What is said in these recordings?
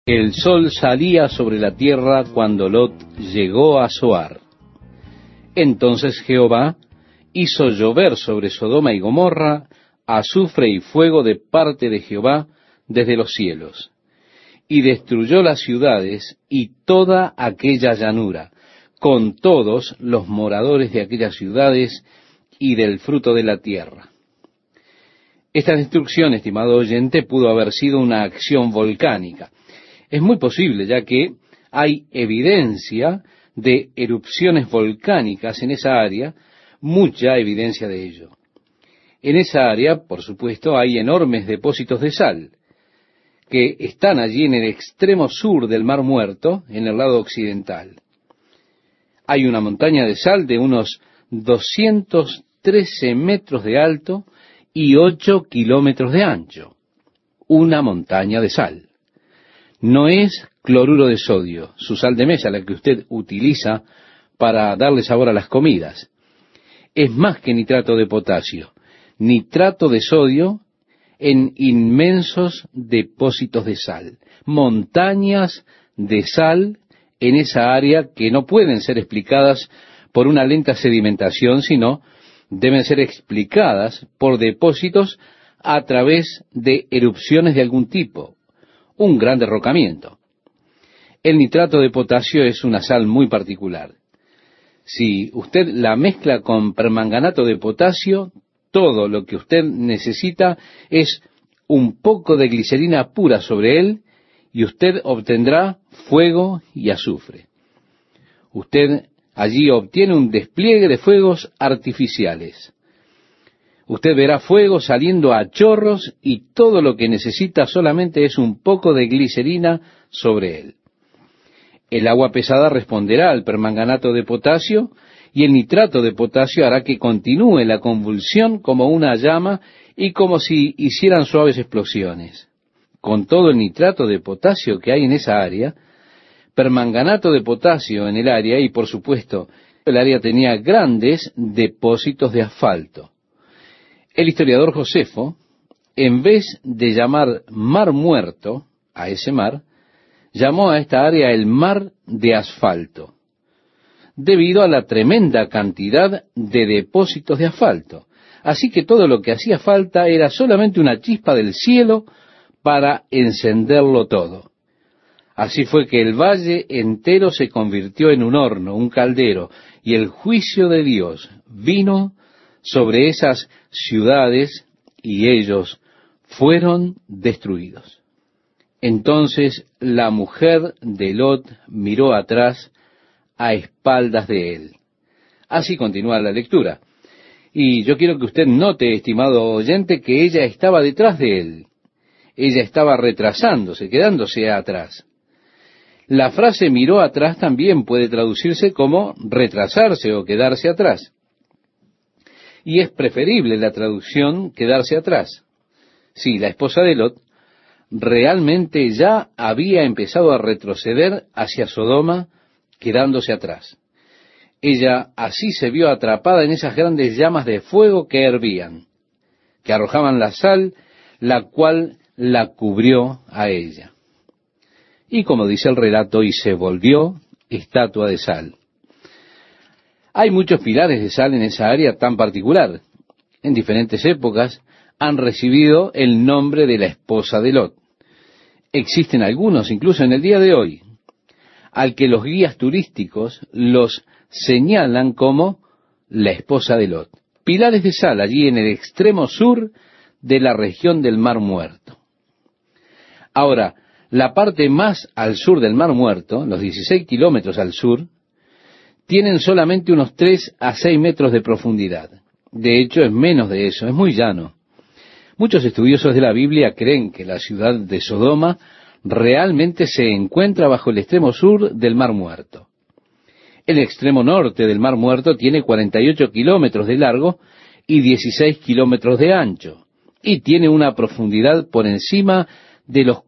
El sol salía sobre la tierra cuando Lot llegó a Zoar. Entonces Jehová hizo llover sobre Sodoma y Gomorra azufre y fuego de parte de Jehová desde los cielos, y destruyó las ciudades y toda aquella llanura, con todos los moradores de aquellas ciudades y del fruto de la tierra. Esta destrucción, estimado oyente, pudo haber sido una acción volcánica. Es muy posible, ya que hay evidencia de erupciones volcánicas en esa área, mucha evidencia de ello. En esa área, por supuesto, hay enormes depósitos de sal, que están allí en el extremo sur del Mar Muerto, en el lado occidental. Hay una montaña de sal de unos 213 metros de alto y 8 kilómetros de ancho. Una montaña de sal. No es cloruro de sodio, su sal de mesa, la que usted utiliza para darle sabor a las comidas. Es más que nitrato de potasio, nitrato de sodio en inmensos depósitos de sal, montañas de sal en esa área que no pueden ser explicadas por una lenta sedimentación, sino deben ser explicadas por depósitos a través de erupciones de algún tipo, un gran derrocamiento. El nitrato de potasio es una sal muy particular. Si usted la mezcla con permanganato de potasio, todo lo que usted necesita es un poco de glicerina pura sobre él y usted obtendrá fuego y azufre. Usted allí obtiene un despliegue de fuegos artificiales. Usted verá fuego saliendo a chorros y todo lo que necesita solamente es un poco de glicerina sobre él. El agua pesada responderá al permanganato de potasio y el nitrato de potasio hará que continúe la convulsión como una llama y como si hicieran suaves explosiones. Con todo el nitrato de potasio que hay en esa área, permanganato de potasio en el área y, por supuesto, el área tenía grandes depósitos de asfalto. El historiador Josefo, en vez de llamar Mar Muerto a ese mar, llamó a esta área el Mar de Asfalto, debido a la tremenda cantidad de depósitos de asfalto. Así que todo lo que hacía falta era solamente una chispa del cielo para encenderlo todo. Así fue que el valle entero se convirtió en un horno, un caldero, y el juicio de Dios vino sobre esas ciudades y ellos fueron destruidos. Entonces la mujer de Lot miró atrás a espaldas de él. Así continúa la lectura. Y yo quiero que usted note, estimado oyente, que ella estaba detrás de él. Ella estaba retrasándose, quedándose atrás. La frase miró atrás también puede traducirse como retrasarse o quedarse atrás. Y es preferible la traducción quedarse atrás. Sí, la esposa de Lot realmente ya había empezado a retroceder hacia Sodoma, quedándose atrás. Ella así se vio atrapada en esas grandes llamas de fuego que hervían, que arrojaban la sal, la cual la cubrió a ella. Y como dice el relato, y se volvió estatua de sal. Hay muchos pilares de sal en esa área tan particular. En diferentes épocas han recibido el nombre de la esposa de Lot. Existen algunos, incluso en el día de hoy, al que los guías turísticos los señalan como la esposa de Lot. Pilares de sal allí en el extremo sur de la región del Mar Muerto. Ahora, la parte más al sur del Mar Muerto, los 16 kilómetros al sur, tienen solamente unos 3 a 6 metros de profundidad. De hecho, es menos de eso, es muy llano. Muchos estudiosos de la Biblia creen que la ciudad de Sodoma realmente se encuentra bajo el extremo sur del Mar Muerto. El extremo norte del Mar Muerto tiene 48 kilómetros de largo y 16 kilómetros de ancho, y tiene una profundidad por encima de los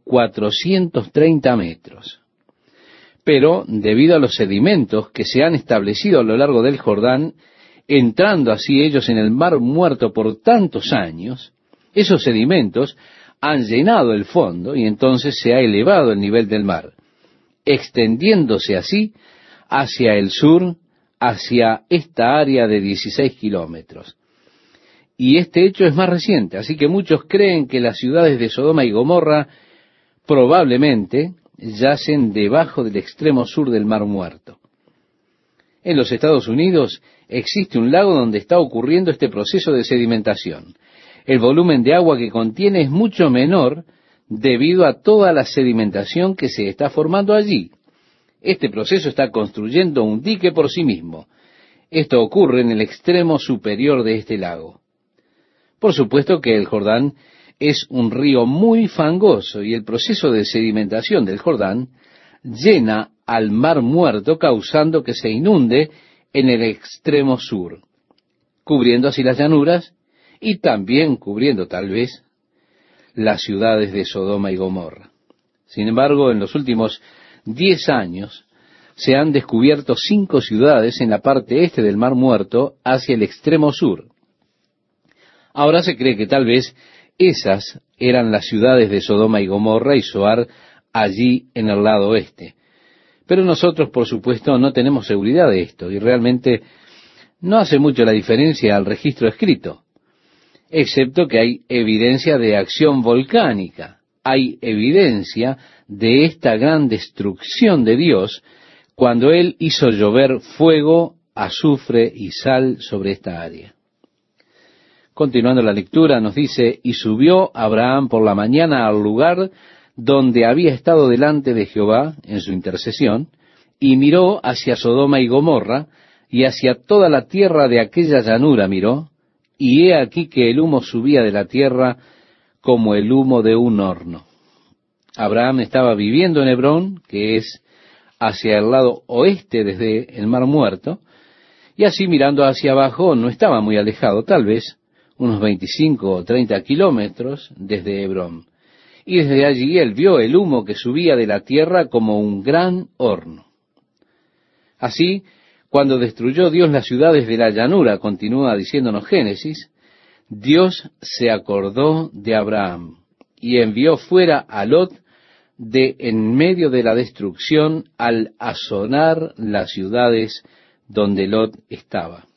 430 metros. Pero, debido a los sedimentos que se han establecido a lo largo del Jordán, entrando así ellos en el Mar Muerto por tantos años, esos sedimentos han llenado el fondo y entonces se ha elevado el nivel del mar, extendiéndose así hacia el sur, hacia esta área de 16 kilómetros. Y este hecho es más reciente, así que muchos creen que las ciudades de Sodoma y Gomorra probablemente yacen debajo del extremo sur del Mar Muerto. En los Estados Unidos existe un lago donde está ocurriendo este proceso de sedimentación. El volumen de agua que contiene es mucho menor debido a toda la sedimentación que se está formando allí. Este proceso está construyendo un dique por sí mismo. Esto ocurre en el extremo superior de este lago. Por supuesto que el Jordán es un río muy fangoso y el proceso de sedimentación del Jordán llena al Mar Muerto, causando que se inunde en el extremo sur, cubriendo así las llanuras y también cubriendo tal vez las ciudades de Sodoma y Gomorra. Sin embargo, en los últimos 10 años se han descubierto 5 ciudades en la parte este del Mar Muerto hacia el extremo sur. Ahora se cree que tal vez esas eran las ciudades de Sodoma y Gomorra y Zoar allí en el lado oeste. Pero nosotros, por supuesto, no tenemos seguridad de esto y realmente no hace mucho la diferencia al registro escrito, excepto que hay evidencia de acción volcánica. Hay evidencia de esta gran destrucción de Dios cuando Él hizo llover fuego, azufre y sal sobre esta área. Continuando la lectura, nos dice, y subió Abraham por la mañana al lugar donde había estado delante de Jehová en su intercesión, y miró hacia Sodoma y Gomorra, y hacia toda la tierra de aquella llanura miró, y he aquí que el humo subía de la tierra como el humo de un horno. Abraham estaba viviendo en Hebrón, que es hacia el lado oeste desde el Mar Muerto, y así mirando hacia abajo no estaba muy alejado, tal vez unos 25 o 30 kilómetros desde Hebrón. Y desde allí él vio el humo que subía de la tierra como un gran horno. Así, cuando destruyó Dios las ciudades de la llanura, continúa diciéndonos Génesis, Dios se acordó de Abraham y envió fuera a Lot de en medio de la destrucción al asonar las ciudades donde Lot estaba.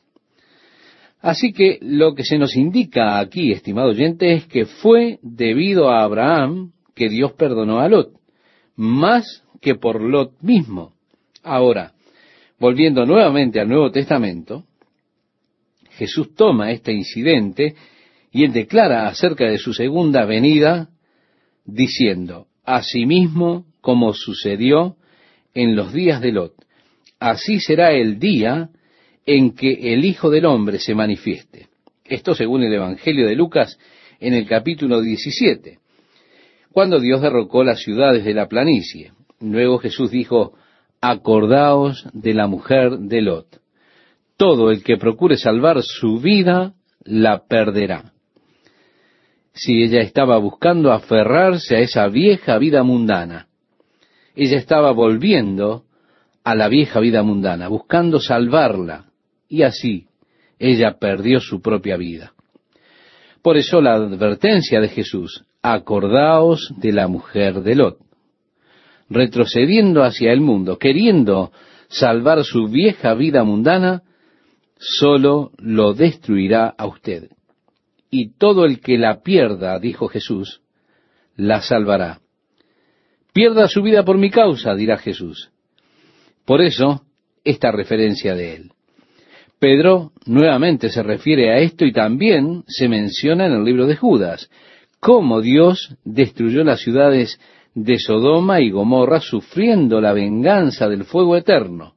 Así que lo que se nos indica aquí, estimado oyente, es que fue debido a Abraham que Dios perdonó a Lot, más que por Lot mismo. Ahora, volviendo nuevamente al Nuevo Testamento, Jesús toma este incidente y él declara acerca de su segunda venida, diciendo, asimismo como sucedió en los días de Lot, así será el día en que el Hijo del Hombre se manifieste. Esto según el Evangelio de Lucas en el capítulo 17, cuando Dios derrocó las ciudades de la planicie. Luego Jesús dijo, acordaos de la mujer de Lot. Todo el que procure salvar su vida, la perderá. Si ella estaba buscando aferrarse a esa vieja vida mundana, ella estaba volviendo a la vieja vida mundana, buscando salvarla, y así ella perdió su propia vida. Por eso la advertencia de Jesús, acordaos de la mujer de Lot, retrocediendo hacia el mundo, queriendo salvar su vieja vida mundana, solo lo destruirá a usted. Y todo el que la pierda, dijo Jesús, la salvará. Pierda su vida por mi causa, dirá Jesús. Por eso, esta referencia de él. Pedro nuevamente se refiere a esto y también se menciona en el libro de Judas, cómo Dios destruyó las ciudades de Sodoma y Gomorra sufriendo la venganza del fuego eterno.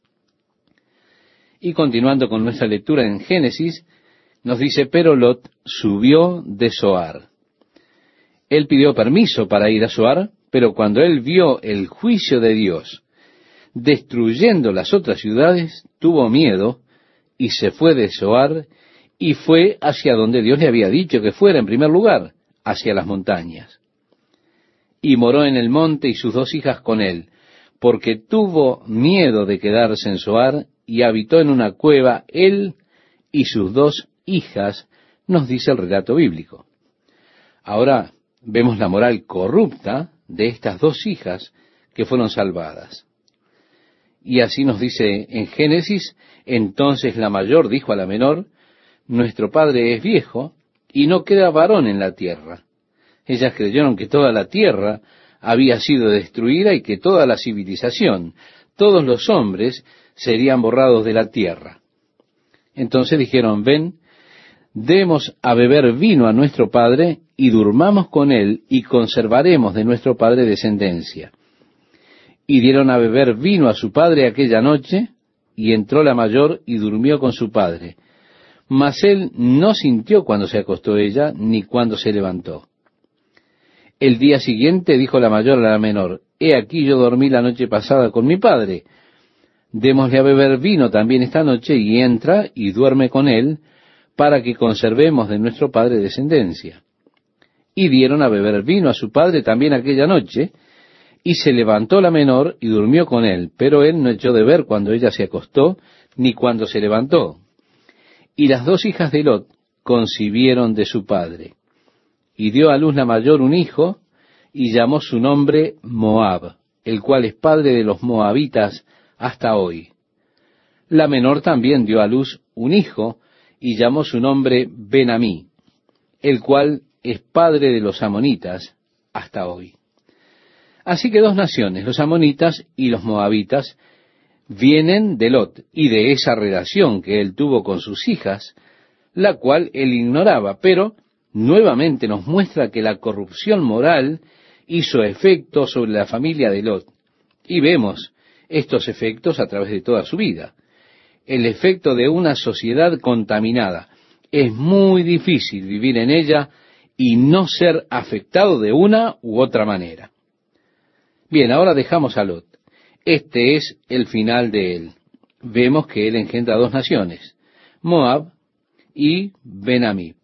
Y continuando con nuestra lectura en Génesis, nos dice, pero Lot subió de Zoar. Él pidió permiso para ir a Zoar, pero cuando él vio el juicio de Dios destruyendo las otras ciudades, tuvo miedo y se fue de Zoar y fue hacia donde Dios le había dicho que fuera en primer lugar, hacia las montañas. Y moró en el monte y sus 2 hijas con él, porque tuvo miedo de quedarse en Zoar y habitó en una cueva él y sus 2 hijas, nos dice el relato bíblico. Ahora, vemos la moral corrupta de estas dos hijas que fueron salvadas. Y así nos dice en Génesis: entonces la mayor dijo a la menor: nuestro padre es viejo y no queda varón en la tierra. Ellas creyeron que toda la tierra había sido destruida y que toda la civilización, todos los hombres, serían borrados de la tierra. Entonces dijeron: ven, demos a beber vino a nuestro padre y durmamos con él y conservaremos de nuestro padre descendencia. Y dieron a beber vino a su padre aquella noche, y entró la mayor y durmió con su padre. Mas él no sintió cuando se acostó ella, ni cuando se levantó. El día siguiente dijo la mayor a la menor: he aquí, yo dormí la noche pasada con mi padre. Démosle a beber vino también esta noche, y entra y duerme con él, para que conservemos de nuestro padre descendencia. Y dieron a beber vino a su padre también aquella noche, y se levantó la menor y durmió con él, pero él no echó de ver cuando ella se acostó, ni cuando se levantó. Y las dos hijas de Lot concibieron de su padre. Y dio a luz la mayor un hijo, y llamó su nombre Moab, el cual es padre de los moabitas hasta hoy. La menor también dio a luz un hijo, y llamó su nombre Ben-Amí, el cual es padre de los amonitas hasta hoy. Así que dos naciones, los amonitas y los moabitas, vienen de Lot y de esa relación que él tuvo con sus hijas, la cual él ignoraba, pero nuevamente nos muestra que la corrupción moral hizo efecto sobre la familia de Lot. Y vemos estos efectos a través de toda su vida. El efecto de una sociedad contaminada. Es muy difícil vivir en ella y no ser afectado de una u otra manera. Bien, ahora dejamos a Lot. Este es el final de él. Vemos que él engendra dos naciones, Moab y Ben-Amí.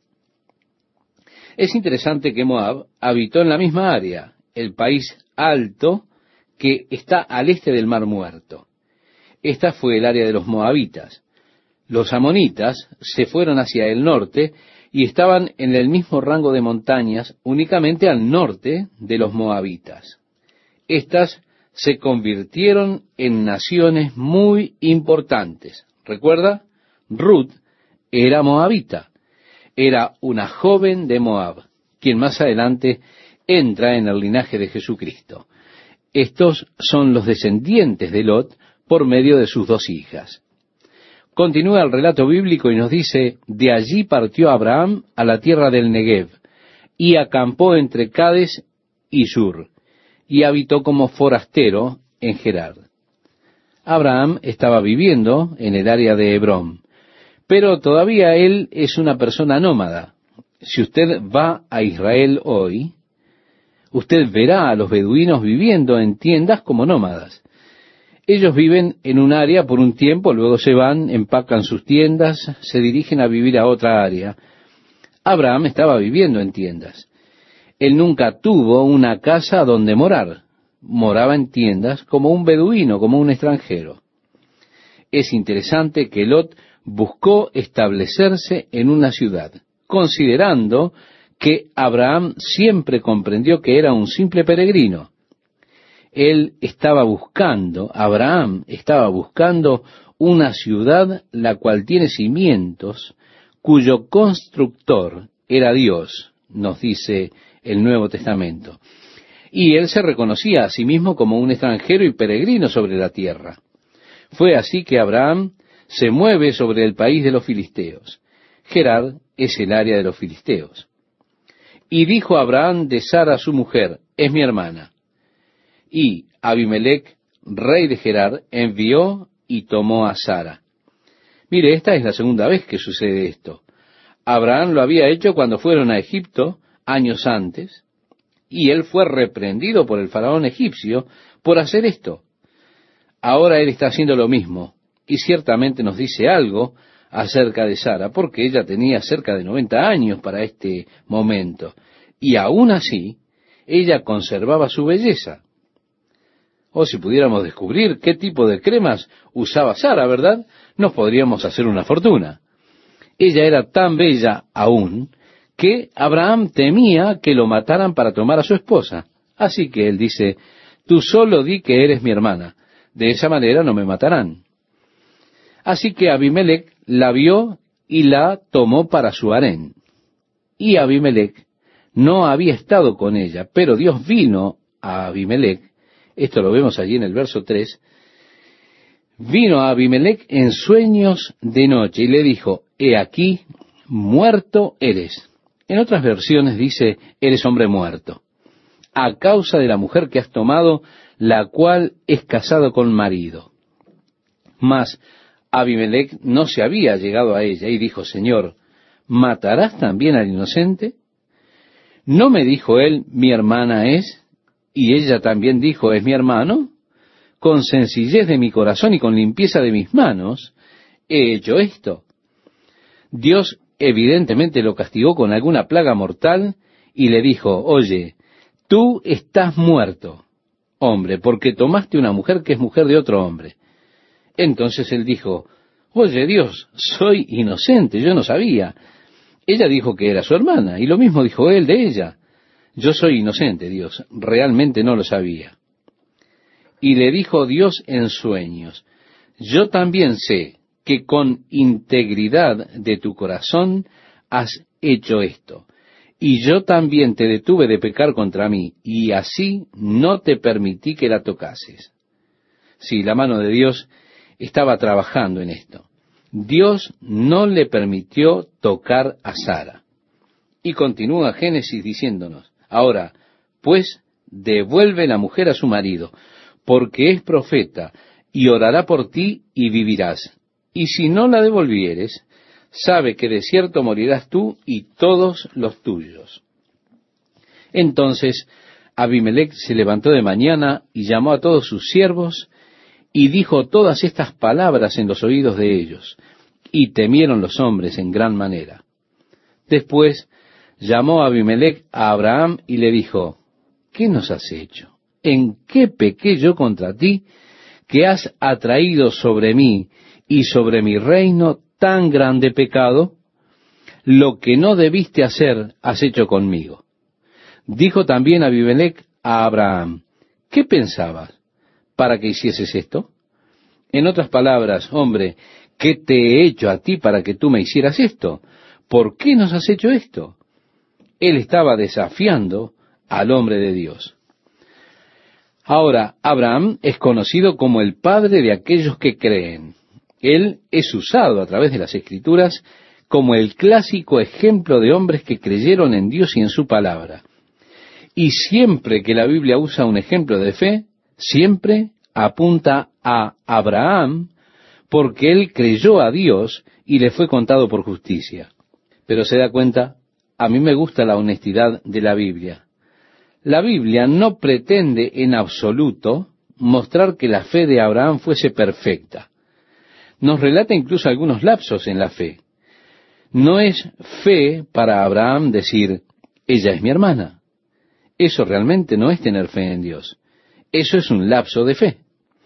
Es interesante que Moab habitó en la misma área, el país alto que está al este del Mar Muerto. Esta fue el área de los moabitas. Los amonitas se fueron hacia el norte y estaban en el mismo rango de montañas, únicamente al norte de los moabitas. Estas se convirtieron en naciones muy importantes. ¿Recuerda? Ruth era moabita. Era una joven de Moab, quien más adelante entra en el linaje de Jesucristo. Estos son los descendientes de Lot por medio de sus dos hijas. Continúa el relato bíblico y nos dice: de allí partió Abraham a la tierra del Negev, y acampó entre Cades y Shur, y habitó como forastero en Gerar. Abraham estaba viviendo en el área de Hebrón, pero todavía él es una persona nómada. Si usted va a Israel hoy, usted verá a los beduinos viviendo en tiendas como nómadas. Ellos viven en un área por un tiempo, luego se van, empacan sus tiendas, se dirigen a vivir a otra área. Abraham estaba viviendo en tiendas. Él nunca tuvo una casa donde morar. Moraba en tiendas como un beduino, como un extranjero. Es interesante que Lot buscó establecerse en una ciudad, considerando que Abraham siempre comprendió que era un simple peregrino. Abraham estaba buscando una ciudad la cual tiene cimientos, cuyo constructor era Dios, nos dice el Nuevo Testamento. Y él se reconocía a sí mismo como un extranjero y peregrino sobre la tierra. Fue así que Abraham se mueve sobre el país de los filisteos. Gerar es el área de los filisteos. Y dijo Abraham de Sara su mujer: es mi hermana. Y Abimelech, rey de Gerar, envió y tomó a Sara. Mire, esta es la segunda vez que sucede esto. Abraham lo había hecho cuando fueron a Egipto años antes, y él fue reprendido por el faraón egipcio por hacer esto. Ahora él está haciendo lo mismo, y ciertamente nos dice algo acerca de Sara, porque ella tenía cerca de 90 años para este momento, y aún así, ella conservaba su belleza. O si pudiéramos descubrir qué tipo de cremas usaba Sara, ¿verdad?, nos podríamos hacer una fortuna. Ella era tan bella aún que Abraham temía que lo mataran para tomar a su esposa. Así que él dice, tú solo di que eres mi hermana, de esa manera no me matarán. Así que Abimelech la vio y la tomó para su harén. Y Abimelech no había estado con ella, pero Dios vino a Abimelech, esto lo vemos allí en el verso 3, vino a Abimelech en sueños de noche y le dijo, he aquí, muerto eres. En otras versiones dice, eres hombre muerto, a causa de la mujer que has tomado, la cual es casado con marido. Mas Abimelech no se había llegado a ella y dijo, Señor, ¿matarás también al inocente? ¿No me dijo él, mi hermana es? Y ella también dijo, ¿es mi hermano? Con sencillez de mi corazón y con limpieza de mis manos he hecho esto. Dios evidentemente lo castigó con alguna plaga mortal y le dijo, oye, tú estás muerto, hombre, porque tomaste una mujer que es mujer de otro hombre. Entonces él dijo, oye Dios, soy inocente, yo no sabía. Ella dijo que era su hermana, y lo mismo dijo él de ella. Yo soy inocente, Dios, realmente no lo sabía. Y le dijo Dios en sueños, yo también sé que con integridad de tu corazón has hecho esto, y yo también te detuve de pecar contra mí, y así no te permití que la tocases. Sí, la mano de Dios estaba trabajando en esto. Dios no le permitió tocar a Sara. Y continúa Génesis diciéndonos, ahora, pues, devuelve la mujer a su marido, porque es profeta, y orará por ti y vivirás. Y si no la devolvieres, sabe que de cierto morirás tú y todos los tuyos. Entonces Abimelech se levantó de mañana y llamó a todos sus siervos y dijo todas estas palabras en los oídos de ellos, y temieron los hombres en gran manera. Después llamó Abimelech a Abraham y le dijo, ¿qué nos has hecho? ¿En qué pequé yo contra ti, que has atraído sobre mí y sobre mi reino tan grande pecado? Lo que no debiste hacer, has hecho conmigo. Dijo también Abimelech a Abraham, ¿qué pensabas para que hicieses esto? En otras palabras, hombre, ¿qué te he hecho a ti para que tú me hicieras esto? ¿Por qué nos has hecho esto? Él estaba desafiando al hombre de Dios. Ahora, Abraham es conocido como el padre de aquellos que creen. Él es usado a través de las Escrituras como el clásico ejemplo de hombres que creyeron en Dios y en su palabra. Y siempre que la Biblia usa un ejemplo de fe, siempre apunta a Abraham, porque él creyó a Dios y le fue contado por justicia. Pero se da cuenta, a mí me gusta la honestidad de la Biblia. La Biblia no pretende en absoluto mostrar que la fe de Abraham fuese perfecta. Nos relata incluso algunos lapsos en la fe. No es fe para Abraham decir, ella es mi hermana. Eso realmente no es tener fe en Dios. Eso es un lapso de fe.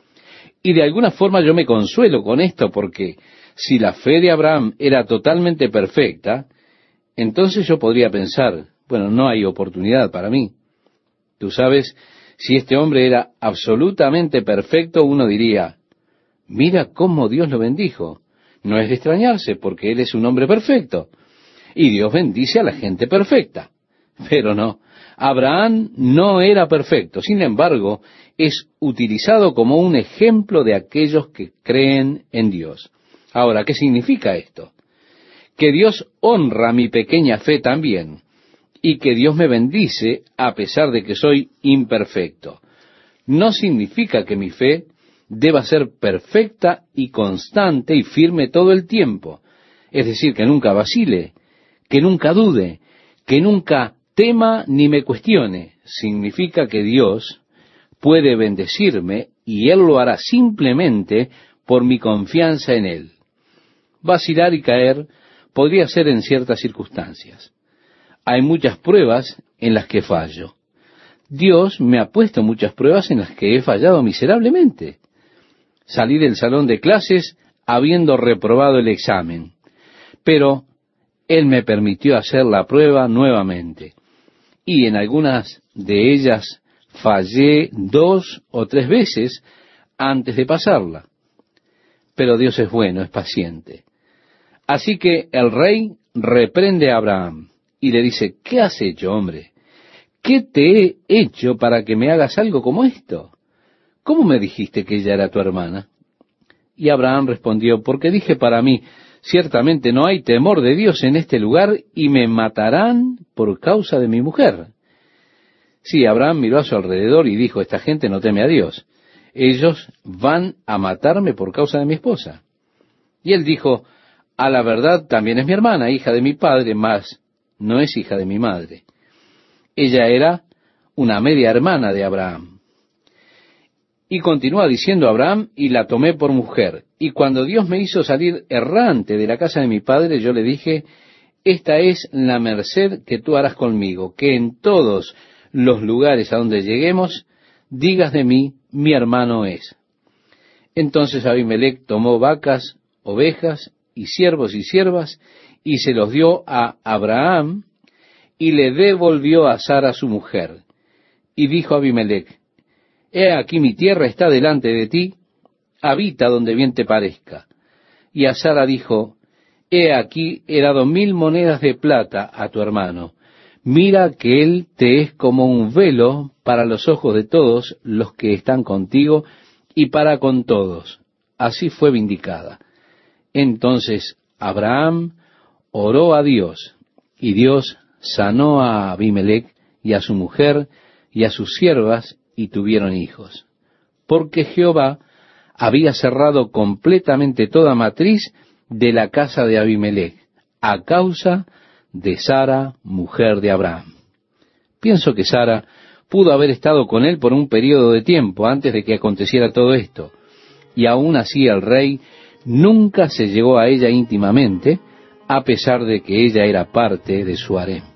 Y de alguna forma yo me consuelo con esto, porque si la fe de Abraham era totalmente perfecta, entonces yo podría pensar, bueno, no hay oportunidad para mí. Tú sabes, si este hombre era absolutamente perfecto, uno diría, mira cómo Dios lo bendijo. No es de extrañarse, porque él es un hombre perfecto. Y Dios bendice a la gente perfecta. Pero no, Abraham no era perfecto. Sin embargo, es utilizado como un ejemplo de aquellos que creen en Dios. Ahora, ¿qué significa esto? Que Dios honra mi pequeña fe también, y que Dios me bendice a pesar de que soy imperfecto. No significa que mi fe deba ser perfecta y constante y firme todo el tiempo. Es decir, que nunca vacile, que nunca dude, que nunca tema ni me cuestione. Significa que Dios puede bendecirme y Él lo hará simplemente por mi confianza en Él. Vacilar y caer podría ser en ciertas circunstancias. Hay muchas pruebas en las que fallo. Dios me ha puesto muchas pruebas en las que he fallado miserablemente. Salí del salón de clases habiendo reprobado el examen. Pero Él me permitió hacer la prueba nuevamente. Y en algunas de ellas fallé 2 o 3 veces antes de pasarla. Pero Dios es bueno, es paciente. Así que el rey reprende a Abraham y le dice, ¿qué has hecho, hombre? ¿Qué te he hecho para que me hagas algo como esto? ¿Cómo me dijiste que ella era tu hermana? Y Abraham respondió, porque dije para mí, ciertamente no hay temor de Dios en este lugar y me matarán por causa de mi mujer. Sí, Abraham miró a su alrededor y dijo, esta gente no teme a Dios. Ellos van a matarme por causa de mi esposa. Y él dijo, a la verdad también es mi hermana, hija de mi padre, mas no es hija de mi madre. Ella era una media hermana de Abraham. Y continúa diciendo Abraham, y la tomé por mujer. Y cuando Dios me hizo salir errante de la casa de mi padre, yo le dije, esta es la merced que tú harás conmigo, que en todos los lugares a donde lleguemos, digas de mí, mi hermano es. Entonces Abimelech tomó vacas, ovejas, y siervos y siervas, y se los dio a Abraham, y le devolvió a Sara su mujer. Y dijo Abimelech, he aquí mi tierra está delante de ti, habita donde bien te parezca. Y a Sara dijo, he aquí he dado 1000 monedas de plata a tu hermano. Mira que él te es como un velo para los ojos de todos los que están contigo y para con todos. Así fue vindicada. Entonces Abraham oró a Dios, y Dios sanó a Abimelech y a su mujer y a sus siervas, y tuvieron hijos. Porque Jehová había cerrado completamente toda matriz de la casa de Abimelech, a causa de Sara, mujer de Abraham. Pienso que Sara pudo haber estado con él por un periodo de tiempo antes de que aconteciera todo esto, y aún así el rey nunca se llegó a ella íntimamente, a pesar de que ella era parte de su harem.